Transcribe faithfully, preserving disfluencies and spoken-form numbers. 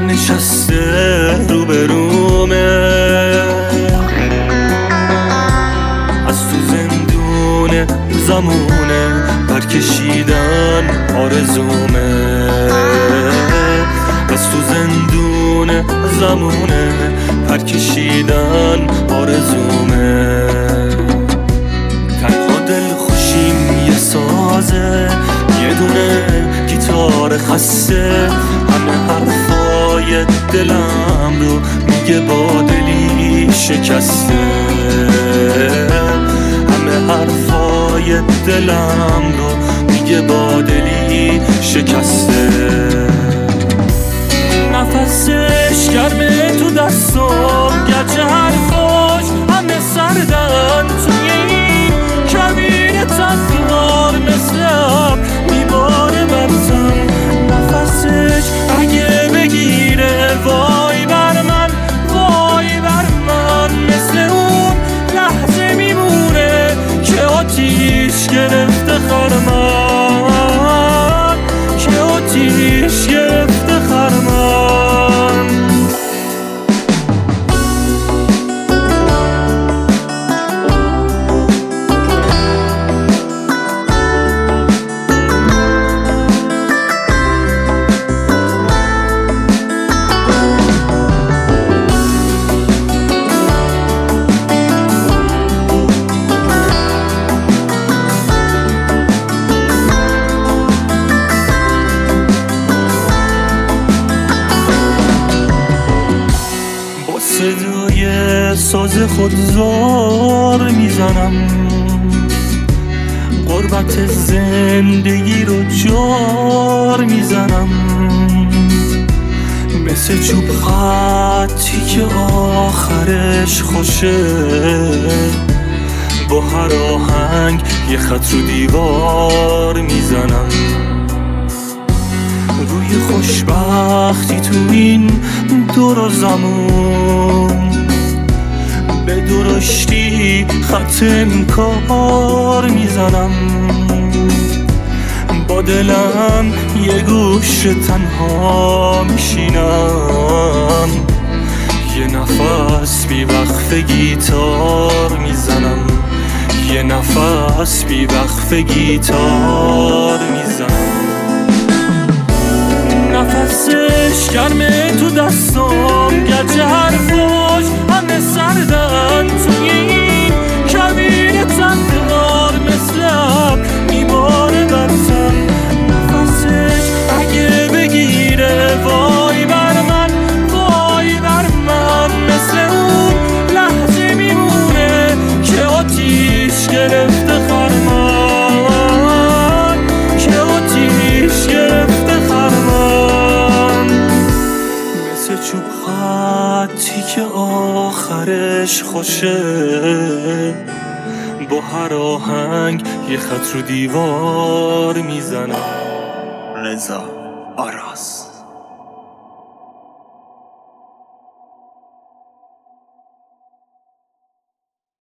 نشسته روبرومه، از تو زندون زمونه برکشیدن آرزومه، از تو زندون زمونه پرکشیدن آرزومه. تنها دل خوشیم یه سازه، یه دونه گیتار خسته، همه حرفای دلم رو میگه با دلی شکسته، همه حرفای دلم رو میگه با دلی شکسته. نفسش گرمه تو دستم، گرچه حرفاش همه سردن، توی این کبیر تنهار مثل اب میباره برزم. نفسش اگه بگیره وای بر من، وای بر من، مثل اون لحظه میمونه که آتیش گرفته خرمن، که آتیش گرفته خرمن. صدای ساز خودزار میزنم، غربت زندگی رو جار میزنم، مثل چوب خطی که آخرش خوشه، با هر آهنگ یه خط رو دیوار میزنم. روی خوشبختی تو این دور زمان، به درشتی خط انکار میزنم، با دلم یه گوش تنها میشینم، یه نفس بی وقف گیتار میزنم، یه نفس بی وقف گیتار میزنم. نفسش گرمه تو دستم، گرچه حرفاش همه سردن، توی این کبیر تنهار مثل اب میباره برزم. نفسش اگه بگیره وای بر من، وای بر من، مثل اون لحظه میمونه که آتیش گرفته خرمن، که آتیش گرفته خرمن، مثل چوب خطی که آخرش خوشه، با هر آهنگ یه خط رو دیوار میزنم. رضا آراز.